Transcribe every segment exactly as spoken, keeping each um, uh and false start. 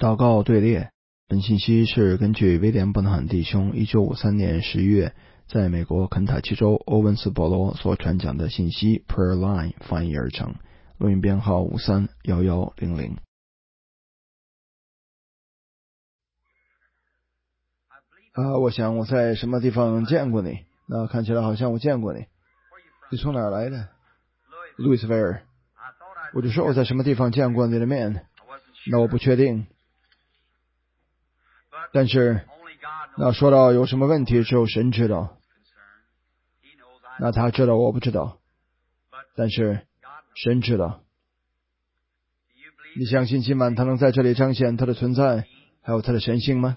祷告队列。本信息是根据威廉·伯纳罕弟兄一九五三年十一月在美国肯塔基州欧文斯保罗所传讲的信息 Prayer Line 翻译而成，录音编号五三一一零零。啊，我想我在什么地方见过你？那看起来好像我见过你。你从哪儿来的？路易斯维尔。我就说我在什么地方见过你的面，那我不确定。但是那说到有什么问题，只有神知道。那他知道我不知道，但是神知道。你相信今晚他能在这里彰显他的存在还有他的神性吗？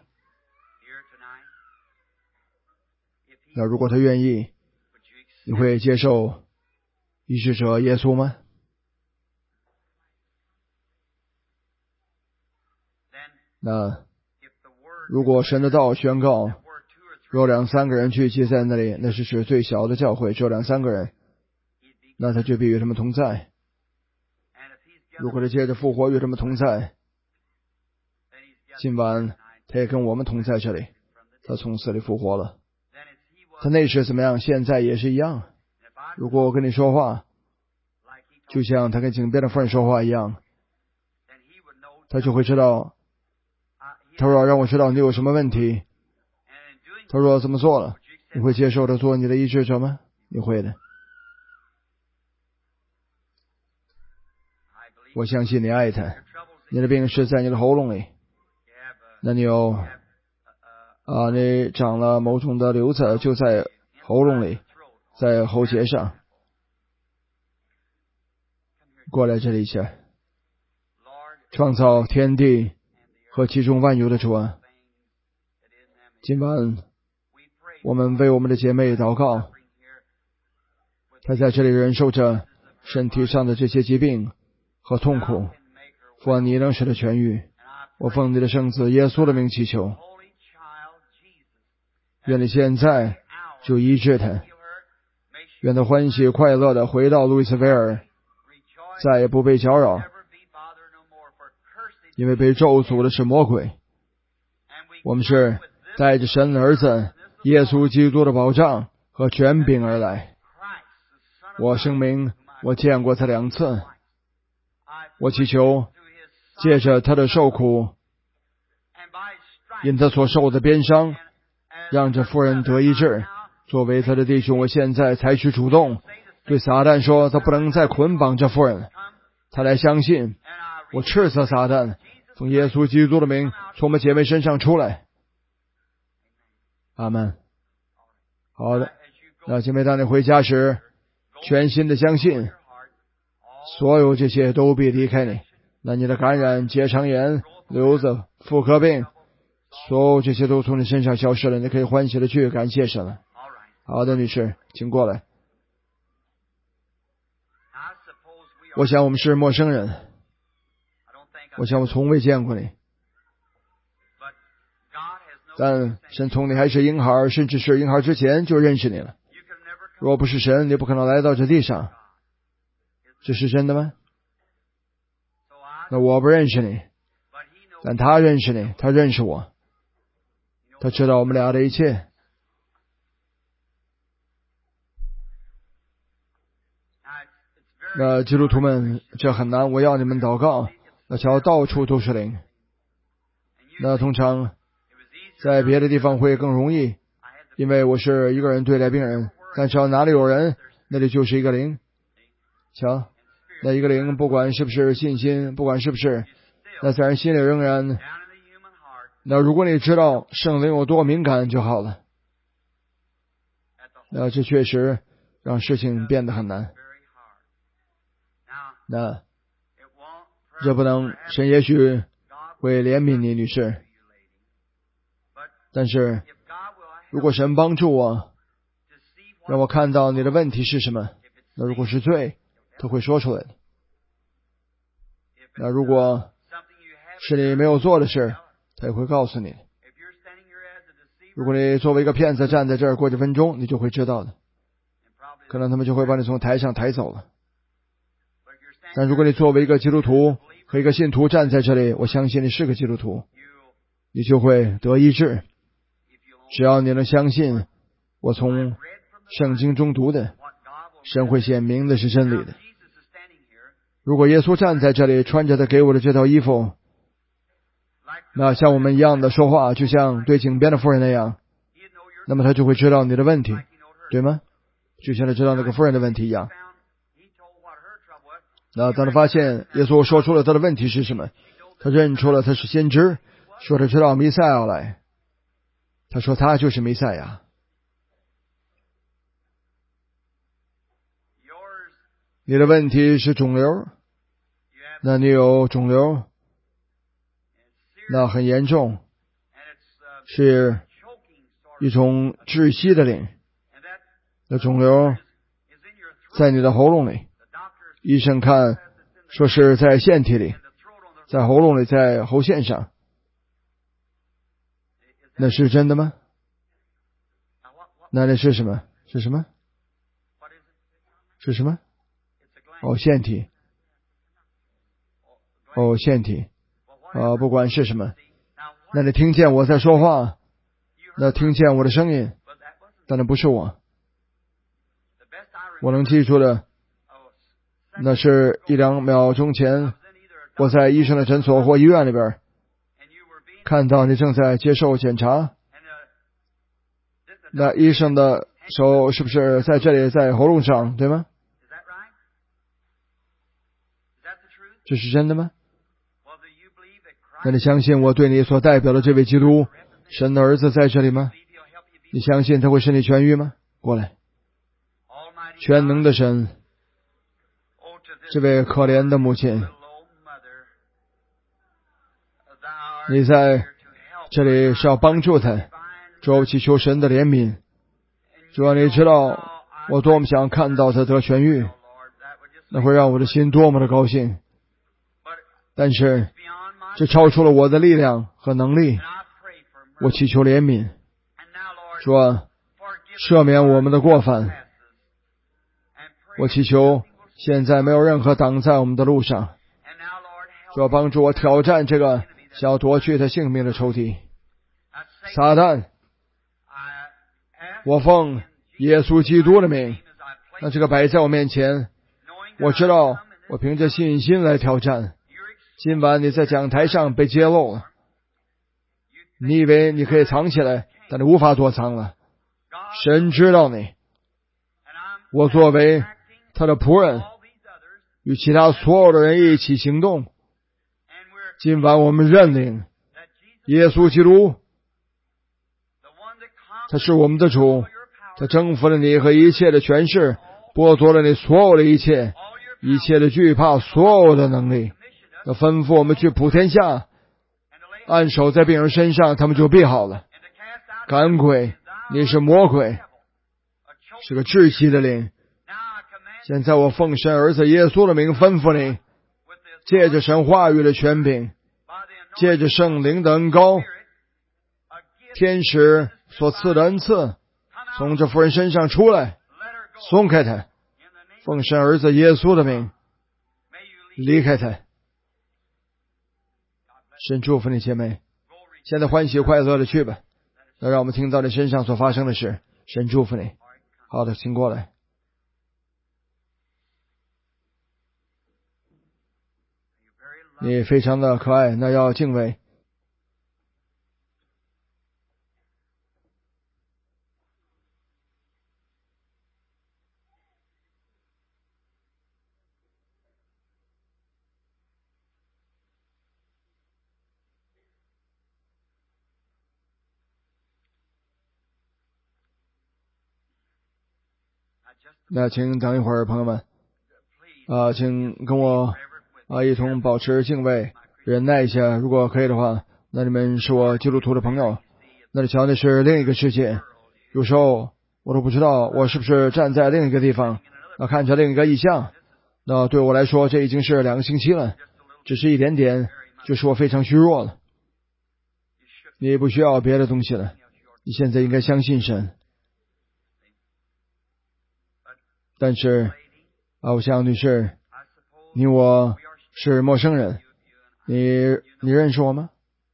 那如果他愿意，你会接受医治者耶稣吗？那如果神的道宣告若两三个人聚集在那里，那是指最小的教会，只有两三个人，那他就必与他们同在。如果他接着复活与他们同在，今晚他也跟我们同在这里，他从死里复活了。他那时怎么样，现在也是一样。如果我跟你说话就像他跟井边的妇人说话一样，他就会知道。他说让我知道你有什么问题，他说怎么做了，你会接受他做你的医治者吗？你会的。我相信你爱他。你的病是在你的喉咙里，那你有啊，你长了某种的瘤子，就在喉咙里，在喉结上。过来这里一下。创造天地和其中万有的主啊，今晚我们为我们的姐妹祷告，她在这里忍受着身体上的这些疾病和痛苦，父，你能使她痊愈。我奉你的圣子耶稣的名祈求，愿你现在就医治她，愿她欢喜快乐的回到路易斯维尔，再也不被搅扰，因为被咒诅的是魔鬼。我们是带着神儿子耶稣基督的保障和权柄而来。我声明，我见过他两次。我祈求借着他的受苦，因他所受的鞭伤，让这妇人得医治。作为他的弟兄，我现在采取主动，对撒旦说，他不能再捆绑这妇人。他来相信，我斥责撒旦，从耶稣基督的名从我们姐妹身上出来。阿们。好的，那姐妹当你回家时，全心的相信，所有这些都必离开你。那你的感染、结肠炎、瘤子、妇科病，所有这些都从你身上消失了，你可以欢喜的去感谢神了。好的，女士，请过来。我想我们是陌生人，我想我从未见过你，但神从你还是婴孩，甚至是婴孩之前就认识你了。若不是神，你不可能来到这地上。这是真的吗？那我不认识你，但他认识你，他认识我，他知道我们俩的一切。那基督徒们，这很难，我要你们祷告。那瞧，到处都是灵。那通常在别的地方会更容易，因为我是一个人对待病人，但只要哪里有人，那里就是一个灵。瞧，那一个灵不管是不是信心，不管是不是，那在人心里仍然，那如果你知道圣灵有多敏感就好了。那这确实让事情变得很难。那这不能，神也许会怜悯你，女士，但是如果神帮助我，让我看到你的问题是什么，那如果是罪，他会说出来的。那如果是你没有做的事，他也会告诉你。如果你作为一个骗子站在这儿过几分钟，你就会知道的，可能他们就会把你从台上抬走了。但如果你作为一个基督徒和一个信徒站在这里，我相信你是个基督徒，你就会得医治。只要你能相信我从圣经中读的，神会显明的是真理的。如果耶稣站在这里，穿着他给我的这套衣服，那像我们一样的说话，就像对井边的妇人那样，那么他就会知道你的问题，对吗？就像他知道那个妇人的问题一样。那当他发现耶稣说出了他的问题是什么，他认出了他是先知，说他知道弥赛亚要来，他说他就是弥赛亚。你的问题是肿瘤，那你有肿瘤，那很严重，是一种窒息的灵。那肿瘤在你的喉咙里，医生看说是在腺体里，在喉咙里，在喉腺上。那是真的吗？那那是什么？是什么？是什么？哦，腺体。哦，腺体。啊，不管是什么。那你听见我在说话，那听见我的声音，但那不是我。我能记住的，那是一两秒钟前，我在医生的诊所或医院里边，看到你正在接受检查。那医生的手是不是在这里，在喉咙上，对吗？这是真的吗？那你相信我对你所代表的这位基督神的儿子在这里吗？你相信他会使你痊愈吗？过来，全能的神，这位可怜的母亲，你在这里是要帮助他，主要祈求神的怜悯。主要你知道我多么想看到他得痊愈，那会让我的心多么的高兴。但是这超出了我的力量和能力，我祈求怜悯，说赦免我们的过犯。我祈求现在没有任何挡在我们的路上，说帮助我挑战这个想要夺去他性命的仇敌撒旦。我奉耶稣基督的名，那这个摆在我面前，我知道我凭着信心来挑战。今晚你在讲台上被揭露了，你以为你可以藏起来，但你无法躲藏了。神知道你，我作为他的仆人，与其他所有的人一起行动。今晚我们认领耶稣基督，他是我们的主，他征服了你和一切的权势，剥夺了你所有的一切，一切的惧怕，所有的能力。他吩咐我们去普天下，按手在病人身上，他们就必好了。赶鬼，你是魔鬼，是个窒息的灵。现在我奉神儿子耶稣的名吩咐你，借着神话语的权柄，借着圣灵的恩膏，天使所赐的恩赐，从这妇人身上出来，松开他，奉神儿子耶稣的名，离开他。神祝福你姐妹，现在欢喜快乐的去吧。那让我们听到你身上所发生的事。神祝福你。好的，请过来。你非常的可爱，那要敬畏。那请等一会儿，朋友们，啊、呃，请跟我啊、呃、一同保持敬畏，忍耐一下。如果可以的话，那你们是我基督徒的朋友。那里瞧的是另一个世界，有时候我都不知道我是不是站在另一个地方，那看着另一个异象。那对我来说，这已经是两个星期了，只是一点点，就使我非常虚弱了。你不需要别的东西了，你现在应该相信神。但是啊，我想女士，你我是陌生人， 你你认识我吗？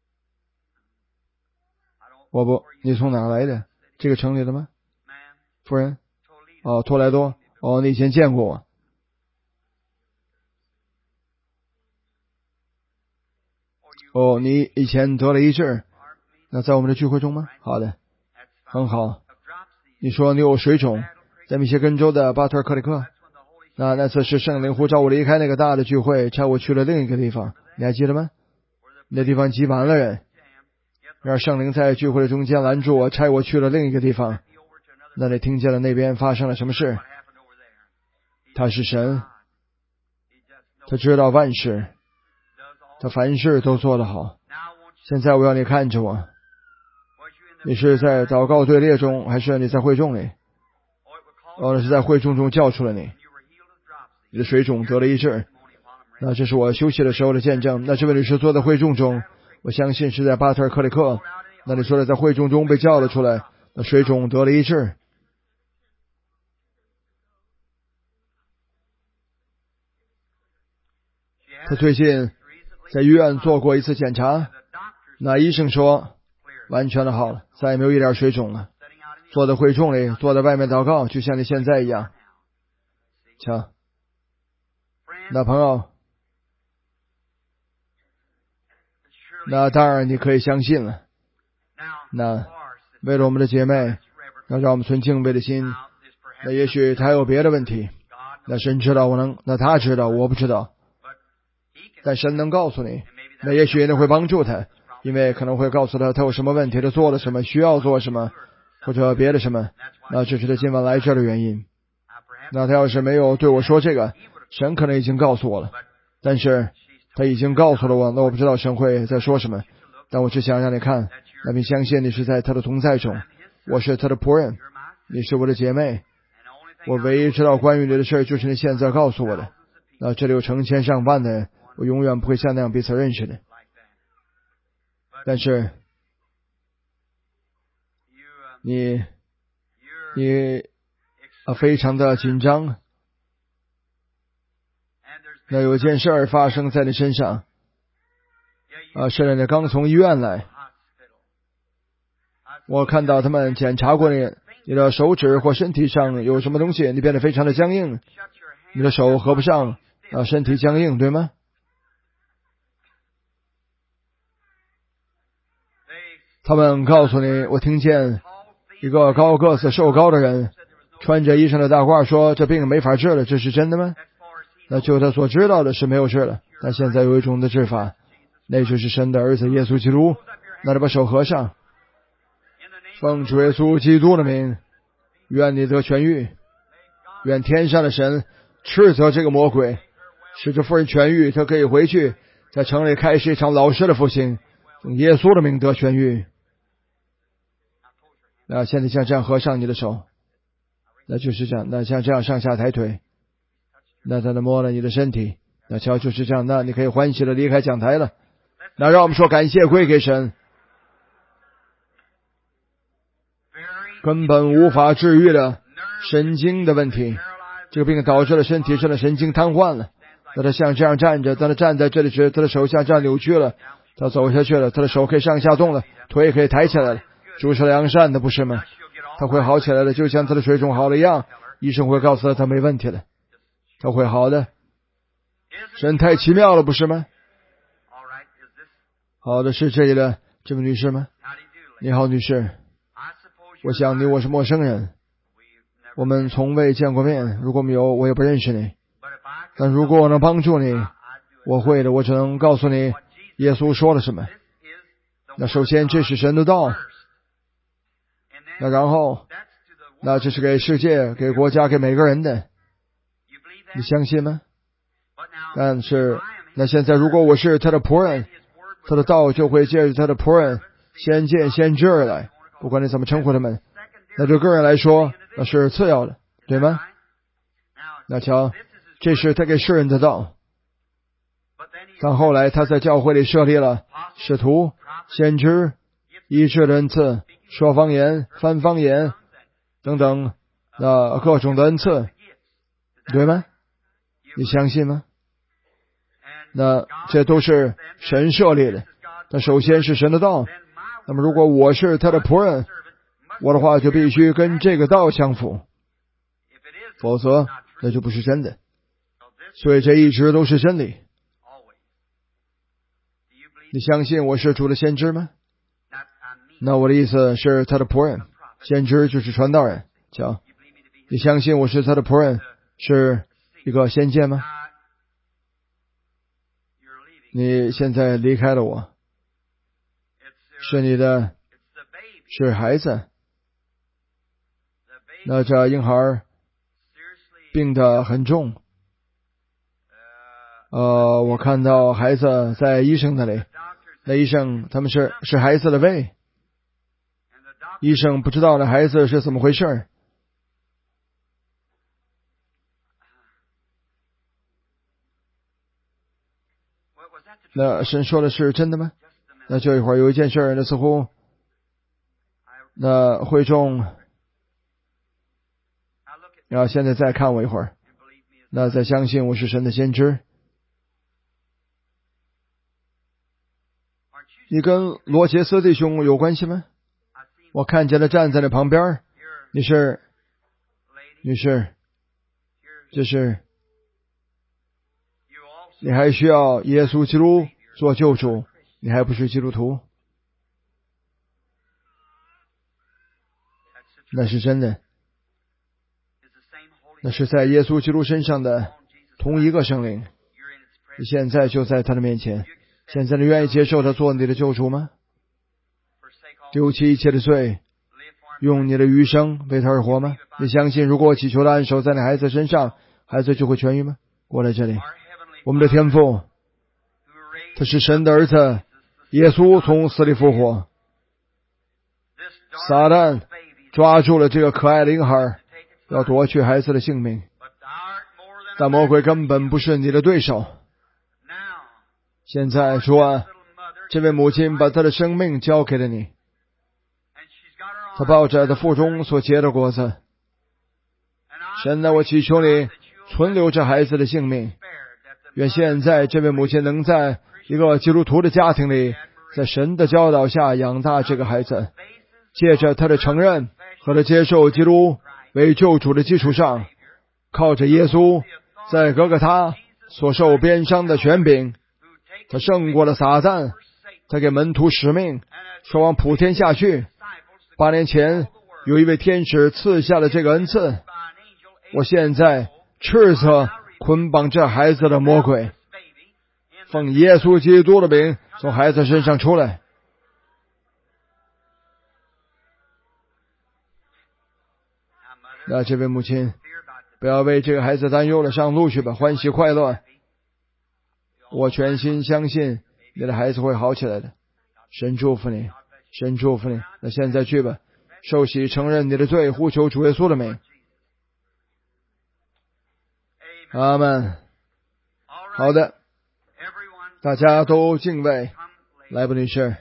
我不，你从哪来的？这个城里的吗？夫人？哦，托莱多。哦，你以前见过我。哦，你以前得了一治，那在我们的聚会中吗？好的，很好。你说你有水肿，在密歇根州的巴特尔克里克。那那次是圣灵呼召我离开那个大的聚会，差我去了另一个地方，你还记得吗？那地方挤满了人，让圣灵在聚会的中间拦住我，差我去了另一个地方。那你听见了那边发生了什么事？他是神，他知道万事，他凡事都做得好。现在我要你看着我，你是在祷告队列中，还是你在会众里？哦，那是在会众中叫出了你。你的水肿得了医治，那这是我休息的时候的见证。那这位女士坐在会众中，我相信是在巴特尔克里克。那你说的在会众中被叫了出来，那水肿得了医治。他最近在医院做过一次检查，那医生说完全的好了，再也没有一点水肿了。坐在会众里，坐在外面祷告，就像你现在一样。瞧，那朋友，那当然你可以相信了。那为了我们的姐妹，要让我们存敬畏的心。那也许他有别的问题，那神知道，我能，那他知道，我不知道。但神能告诉你，那也许那会帮助他，因为可能会告诉他他有什么问题，他做了什么，需要做什么，或者别的什么。那这是他今晚来这儿的原因。那他要是没有对我说这个，神可能已经告诉我了，但是他已经告诉了我，那我不知道神会在说什么。但我只想让你看，那并相信你是在他的同在中，我是他的仆人，你是我的姐妹。我唯一知道关于你的事就是你现在告诉我的。那这里有成千上万的人，我永远不会像那样彼此认识的。但是你你啊非常的紧张，那有件事儿发生在你身上啊，是的，你刚从医院来，我看到他们检查过你，你的手指或身体上有什么东西，你变得非常的僵硬，你的手合不上啊，身体僵硬，对吗？他们告诉你，我听见一个高个子瘦高的人穿着医生的大褂说这病没法治了，这是真的吗？那就他所知道的是没有治了，但现在有一种的治法，那就是神的儿子耶稣基督。那就把手合上，奉主耶稣基督的名，愿你得痊愈，愿天上的神斥责这个魔鬼，使这妇人痊愈，他可以回去在城里开始一场老师的复兴，用耶稣的名得痊愈。那现在像这样合上你的手，那就是这样，那像这样上下抬腿，那他能摸了你的身体，那瞧就是这样，那你可以欢喜的离开讲台了。那让我们说感谢归给神。根本无法治愈的神经的问题，这个病导致了身体上的神经瘫痪了。那他像这样站着，当他站在这里时，他的手像这样扭曲了，他走下去了，他的手可以上下动了，腿可以抬起来了，主是良善的，不是吗？他会好起来的，就像他的水肿好了一样，医生会告诉他他没问题了，他会好的。神太奇妙了，不是吗？好的，是这里的这位女士吗？你好，女士。我想你我是陌生人，我们从未见过面，如果没有我也不认识你，但如果我能帮助你，我会的。我只能告诉你耶稣说了什么。那首先这是神的道，那然后那这是给世界给国家给每个人的，你相信吗？但是那现在如果我是他的仆人，他的道就会借着他的仆人先见先知而来，不管你怎么称呼他们，那对个人来说那是次要的，对吗？那瞧，这是他给世人的道。但后来他在教会里设立了使徒、先知、医治的恩赐、说方言、翻方言等等那各种的恩赐，对吗？你相信吗？ 那这都是神设立的。那首先是神的道。那么如果我是他的仆人，我的话就必须跟这个道相符，否则那就不是真的。所以这一直都是真理。你相信我是主的先知吗？那我的意思是他的仆人，先知就是传道人。瞧，你相信我是他的仆人，是一个先见吗？你现在离开了我，是你的，是孩子。那这婴孩病得很重，呃，我看到孩子在医生那里，那医生他们是是孩子的胃，医生不知道那孩子是怎么回事。那神说的是真的吗？那就一会儿有一件事，那似乎那会众然后现在再看我一会儿，那再相信我是神的先知。你跟罗杰斯弟兄有关系吗？我看见他站在那旁边。你是女士，这是你还需要耶稣基督做救主，你还不是基督徒。那是真的，那是在耶稣基督身上的同一个圣灵，你现在就在他的面前。现在你愿意接受他做你的救主吗？丢弃一切的罪，用你的余生为他而活吗？你相信如果祈求的按手在你孩子身上，孩子就会痊愈吗？过来这里，我们的天父，他是神的儿子，耶稣从死里复活。撒旦抓住了这个可爱的婴孩，要夺去孩子的性命，但魔鬼根本不是你的对手。现在主啊，这位母亲把她的生命交给了你，她抱着她腹中所结的果子。神啊，我祈求你存留着孩子的性命，愿现在这位母亲能在一个基督徒的家庭里，在神的教导下养大这个孩子，借着他的承认和他接受基督为救主的基础上，靠着耶稣在哥哥他所受鞭伤的权柄，他胜过了撒旦，他给门徒使命，说往普天下去。八年前有一位天使赐下了这个恩赐，我现在斥责捆绑这孩子的魔鬼，奉耶稣基督的名从孩子身上出来。那这位母亲，不要为这个孩子担忧了，上路去吧，欢喜快乐。我全心相信你的孩子会好起来的，神祝福你，神祝福你。那现在去吧，受洗承认你的罪，呼求主耶稣的名。阿们。好的，大家都敬畏。来吧，女士。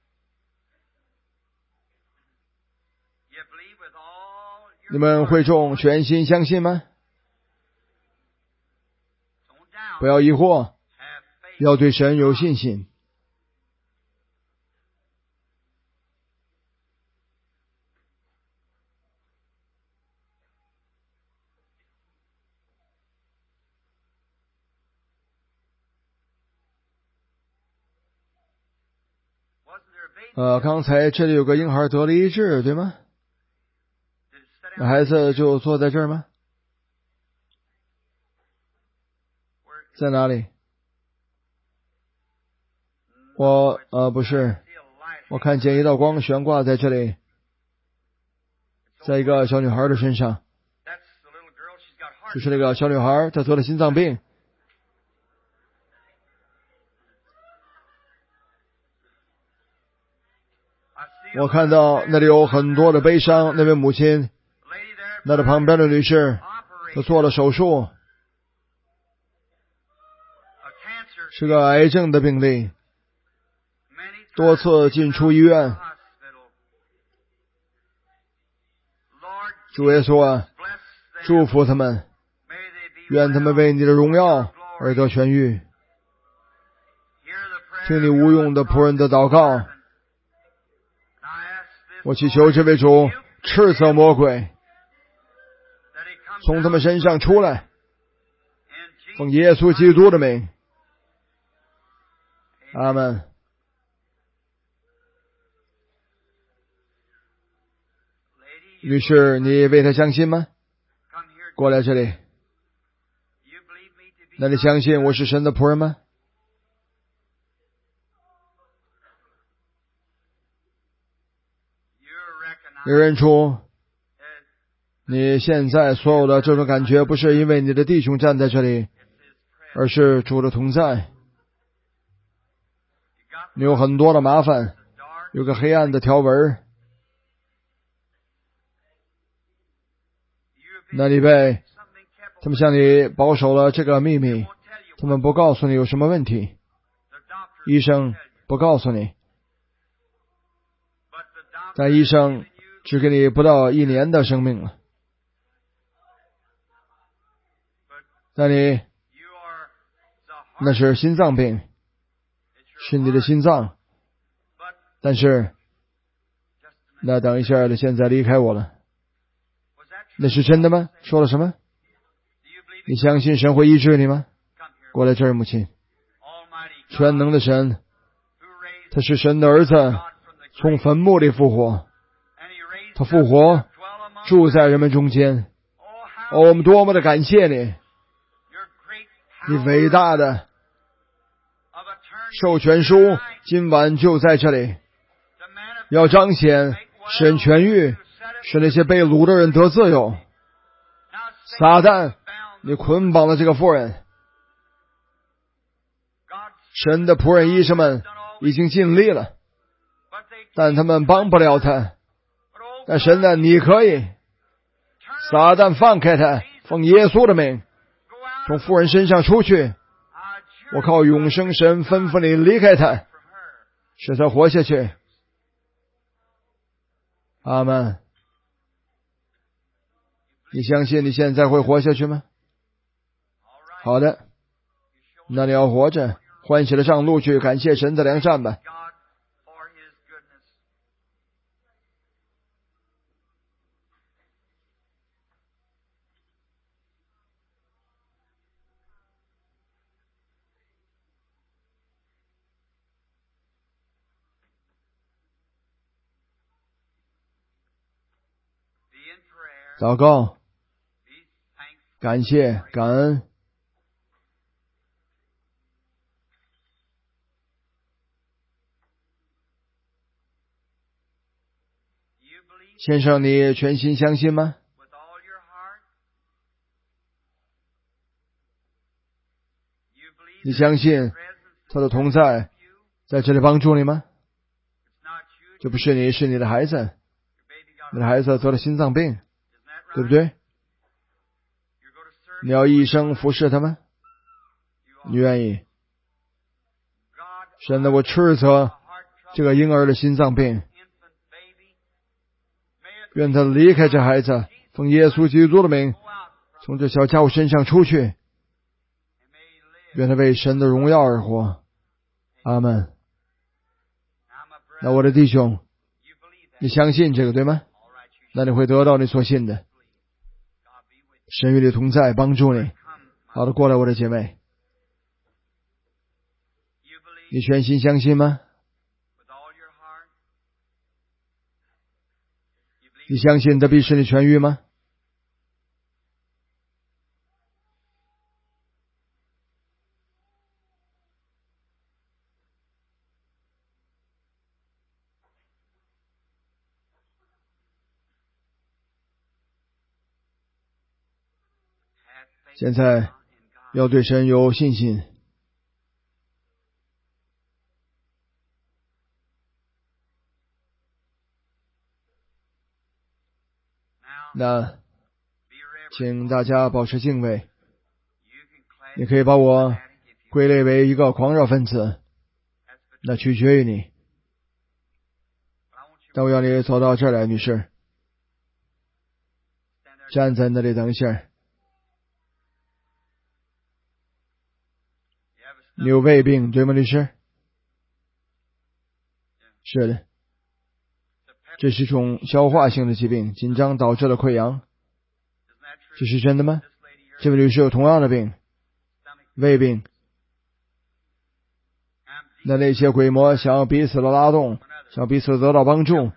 你们会众全心相信吗？不要疑惑，要对神有信心。呃，刚才这里有个婴孩得了医治，对吗？那孩子就坐在这儿吗？在哪里？我呃不是，我看见一道光悬挂在这里，在一个小女孩的身上。就是那个小女孩，她得了心脏病。我看到那里有很多的悲伤，那位母亲，那的旁边的女士，她做了手术，是个癌症的病例，多次进出医院。主耶稣啊，祝福他们，愿他们为你的荣耀而得痊愈。 听你无用的仆人的祷告。我祈求这位主斥责魔鬼，从他们身上出来，奉耶稣基督的名，阿们。女士，你为他相信吗？过来这里。那你相信我是神的仆人吗？你认出你现在所有的这种感觉不是因为你的弟兄站在这里，而是主的同在。你有很多的麻烦，有个黑暗的条纹，那你被他们向你保守了这个秘密，他们不告诉你有什么问题，医生不告诉你，但医生只给你不到一年的生命了。那你那是心脏病，是你的心脏，但是那等一下，你现在离开我了，那是真的吗？说了什么？你相信神会医治你吗？过来这儿，母亲。全能的神，他是神的儿子，从坟墓里复活，他复活住在人们中间。哦，我们多么的感谢你，你伟大的授权书今晚就在这里，要彰显使人痊愈，使那些被掳的人得自由。撒旦，你捆绑了这个妇人，神的仆人医生们已经尽力了，但他们帮不了他。但神呢，你可以。撒旦，放开他，奉耶稣的名，从妇人身上出去。我靠永生神吩咐你离开他，使他活下去。阿们。你相信你现在会活下去吗？好的，那你要活着，欢喜的上路去，感谢神的良善吧。祷告，感谢，感恩。先生，你全心相信吗？你相信他的同在在这里帮助你吗？这不是你，是你的孩子，你的孩子得了心脏病，对不对？你要一生服侍他吗？你愿意？神的，我斥责这个婴儿的心脏病，愿他离开这孩子，奉耶稣基督的名，从这小家伙身上出去，愿他为神的荣耀而活。阿们。那我的弟兄，你相信这个对吗？那你会得到你所信的。神与你同在，帮助你。好的，过来，我的姐妹，你全心相信吗？你相信他必使你痊愈吗？现在要对神有信心。那请大家保持敬畏。你可以把我归类为一个狂热分子，那取决于你。但我要你走到这儿来，女士，站在那里等一下。你有胃病对吗，律师？ 是的，这是一种消化性的疾病，紧张导致了溃疡。这是真的吗？这位女士有同样的病，胃病。那那些鬼魔想要彼此的拉动，想要彼此得到帮助。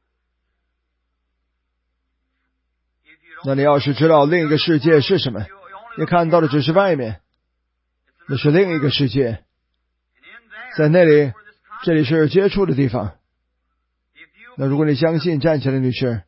那你要是知道另一个世界是什么，你看到的只是外面，那是另一个世界。在那里，这里是接触的地方。那如果你相信，站起来，女士，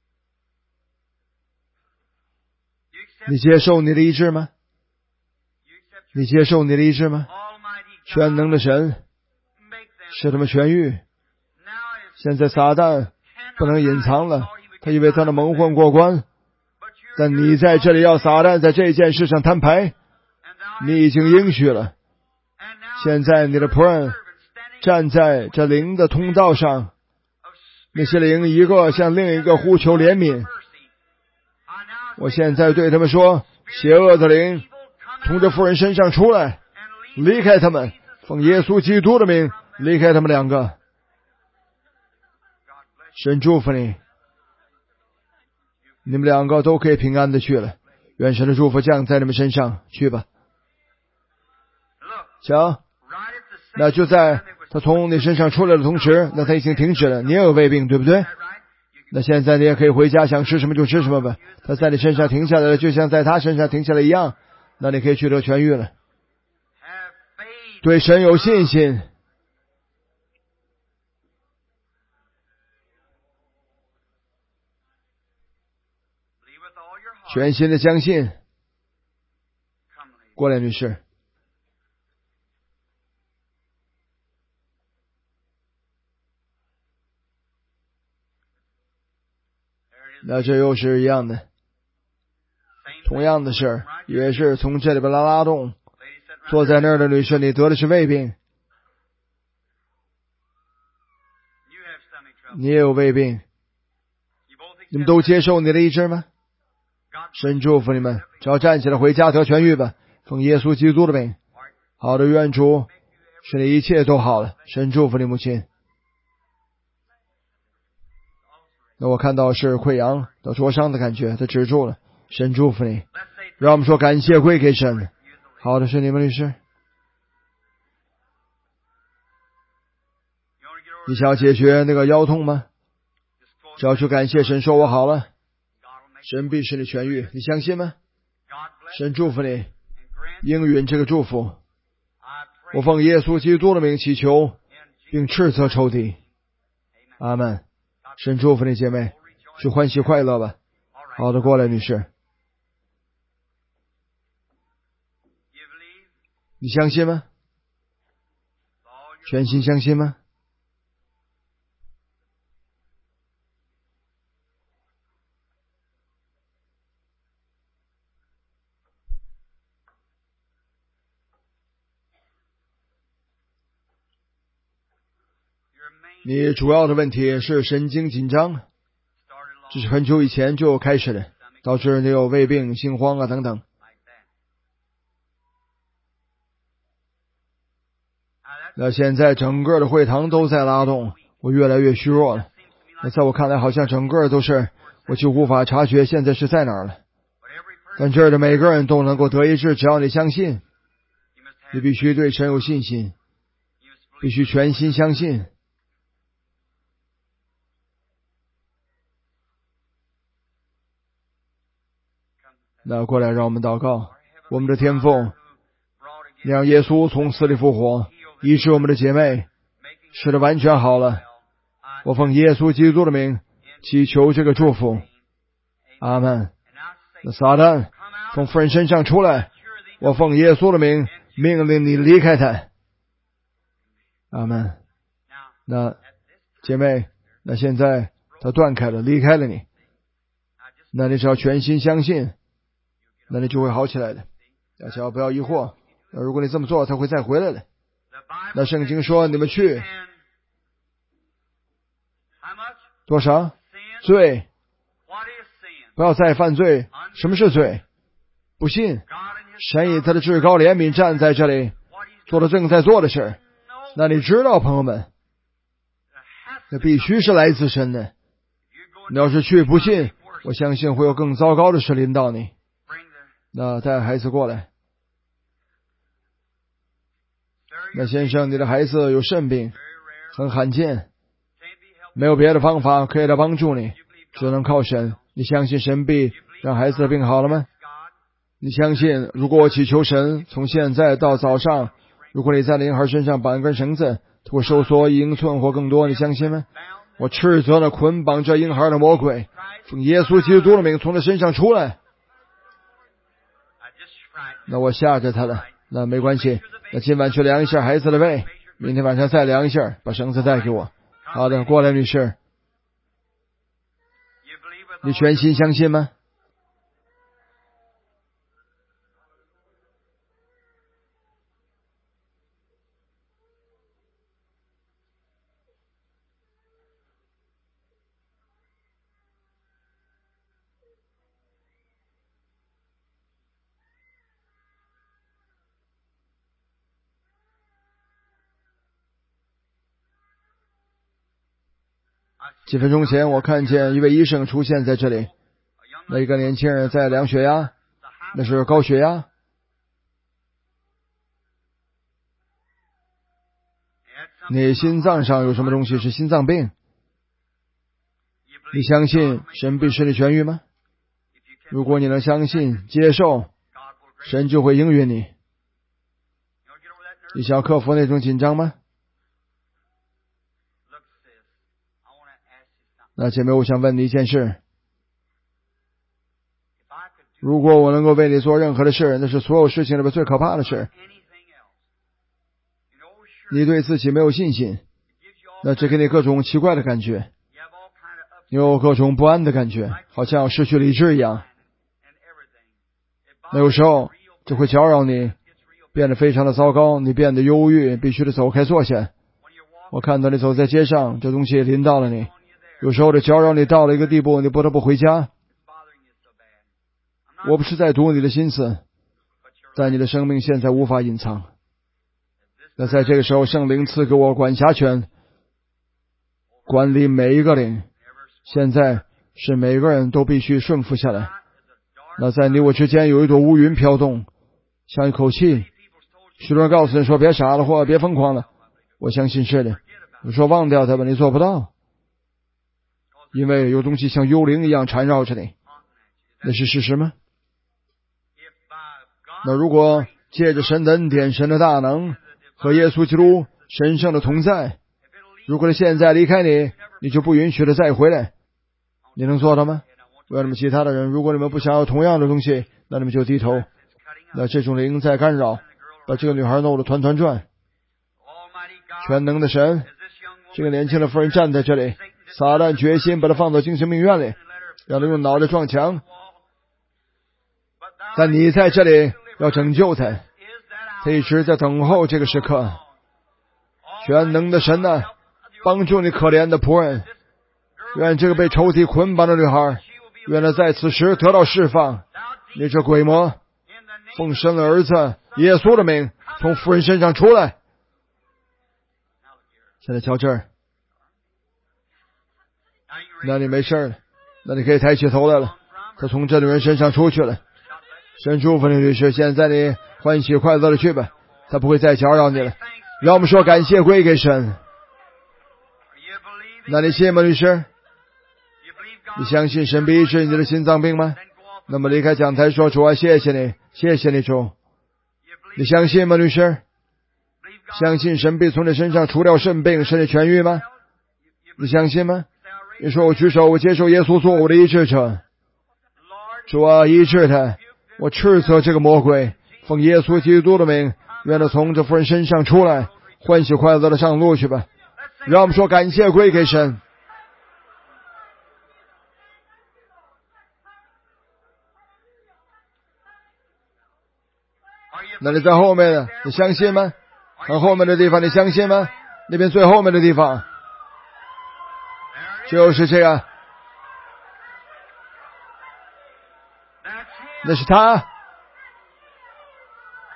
你接受你的医治吗？你接受你的医治吗？全能的神使他们痊愈。现在撒旦不能隐藏了，他以为他能蒙混过关，但你在这里要撒旦在这件事上摊牌，你已经应许了。现在你的仆人站在这灵的通道上，那些灵一个向另一个呼求怜悯。我现在对他们说，邪恶的灵从这妇人身上出来，离开他们，奉耶稣基督的名离开他们两个。神祝福你，你们两个都可以平安的去了。愿神的祝福降在你们身上，去吧。瞧，那就在他从你身上出来的同时，那他已经停止了。你也有胃病，对不对？那现在你也可以回家，想吃什么就吃什么吧。他在你身上停下来了，就像在他身上停下来一样。那你可以取得痊愈了。对神有信心，全心的相信。过来，女士。那这又是一样的，同样的事儿，也是从这里边拉拉动。坐在那儿的女士，你得的是胃病，你也有胃病，你们都接受你的医治吗？神祝福你们，只要站起来回家得痊愈吧，奉耶稣基督的名。好的，愿主使你一切都好了。神祝福你母亲。那我看到是溃疡的灼伤的感觉，它止住了。神祝福你，让我们说感谢归给神。好的，是你们律师。你想要解决那个腰痛吗？只要去感谢神，说我好了，神必使你痊愈。你相信吗？神祝福你，应允这个祝福。我奉耶稣基督的名祈求，并斥责仇敌。阿们。神祝福你姐妹，去欢喜快乐吧。好的，过来女士。你相信吗？全心相信吗？你主要的问题是神经紧张，这是很久以前就开始了，导致你有胃病、心慌啊等等。那现在整个的会堂都在拉动，我越来越虚弱了。那在我看来，好像整个都是，我就无法察觉现在是在哪儿了。但这儿的每个人都能够得医治，只要你相信，你必须对神有信心，必须全心相信。那过来，让我们祷告。我们的天父，你让耶稣从死里复活，医治我们的姐妹，使得完全好了。我奉耶稣基督的名祈求这个祝福。阿们。那撒旦从妇人身上出来，我奉耶稣的名命令你离开他。阿们。那姐妹，那现在他断开了，离开了你，那你只要全心相信，那你就会好起来的。大家不要疑惑，那如果你这么做，他会再回来的。那圣经说你们去多少罪，不要再犯罪。什么是罪？不信。神以他的至高怜悯站在这里，做了正在做的事。那你知道，朋友们， 那必须是来自神的。你要是去不信，我相信会有更糟糕的事临到你。那带孩子过来。那先生，你的孩子有肾病，很罕见，没有别的方法可以来帮助你，只能靠神。你相信神必让孩子的病好了吗？你相信如果我祈求神从现在到早上，如果你在婴孩身上绑一根绳子，它会收缩一英寸或更多，你相信吗？我斥责了捆绑着婴孩的魔鬼，奉耶稣基督的名从他身上出来。那我吓着他了，那没关系，那今晚去量一下孩子的胃，明天晚上再量一下，把绳子带给我。好的，过来女士。你全心相信吗？几分钟前我看见一位医生出现在这里，那一个年轻人在量血压，那是高血压。你心脏上有什么东西是心脏病？你相信神必使你痊愈吗？如果你能相信接受，神就会应允你。你想要克服那种紧张吗？那姐妹，我想问你一件事，如果我能够为你做任何的事，那是所有事情里面最可怕的事。你对自己没有信心，那这给你各种奇怪的感觉，你有各种不安的感觉，好像失去理智一样。那有时候这会搅扰你，变得非常的糟糕，你变得忧郁，必须得走开坐下。我看到你走在街上，这东西临到了你，有时候这搅扰你到了一个地步，你不得不回家。我不是在读你的心思，但你的生命现在无法隐藏。那在这个时候，圣灵赐给我管辖权，管理每一个灵。现在是每个人都必须顺服下来。那在你我之间有一朵乌云飘动，像一口气。许多人告诉你说别傻了或别疯狂了，我相信是的。你说忘掉它吧，你做不到，因为有东西像幽灵一样缠绕着你，那是事实吗？那如果借着神的恩典、神的大能和耶稣基督神圣的同在，如果他现在离开你，你就不允许他再回来，你能做到吗？为什么其他的人，如果你们不想要同样的东西，那你们就低头。那这种灵在干扰，把这个女孩弄得团团转。全能的神，这个年轻的妇人站在这里，撒旦决心把她放到精神病院里，让她用脑袋撞墙。但你在这里要拯救她，她一直在等候这个时刻。全能的神啊，帮助你可怜的仆人，愿这个被仇敌捆绑的女孩，愿她在此时得到释放。你这鬼魔，奉神的儿子耶稣的名，从妇人身上出来。现在瞧这儿，那你没事了，那你可以抬起头来了。他从这女人身上出去了。神祝福你律师，现在你欢喜快乐的去吧，他不会再搅扰你了。让我们说感谢归给神。那你信吗，律师？你相信神必医治你的心脏病吗？那么离开讲台说，主啊，谢谢你，谢谢你主。你相信吗，律师？相信神必从你身上除掉肾病，使你痊愈吗？你相信吗？你说我举手，我接受耶稣做我的医治者。主啊，医治他，我斥责这个魔鬼，奉耶稣基督的名，愿他从这妇人身上出来，欢喜快乐的上路去吧。让我们说感谢归给神。那你在后面的，你相信吗？很后面的地方，你相信吗？那边最后面的地方，就是这样。那是他。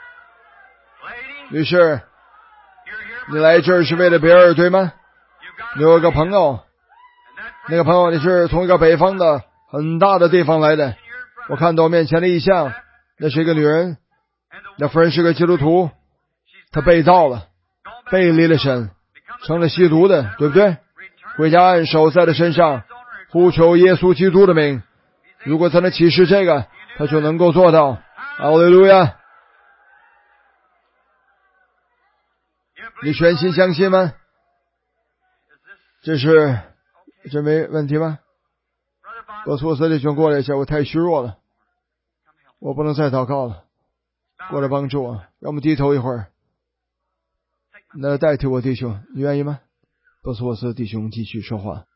女士，你来这儿是为了别人，对吗？ 你有一个朋友，那个朋友你是从一个北方的很大的地方来的，我看到面前的异象，那是一个女人，那夫人是个基督徒，她被造了，背离了神，成了吸毒的，对不对？回家按手在他身上，呼求耶稣基督的名，如果他能启示这个，他就能够做到。哈利路亚！你全心相信吗？这是这没问题吗？我托斯弟兄过来一下，我太虚弱了，我不能再祷告了，过来帮助我，让我们低头一会儿。那代替我弟兄，你愿意吗？波斯沃斯弟兄继续说话。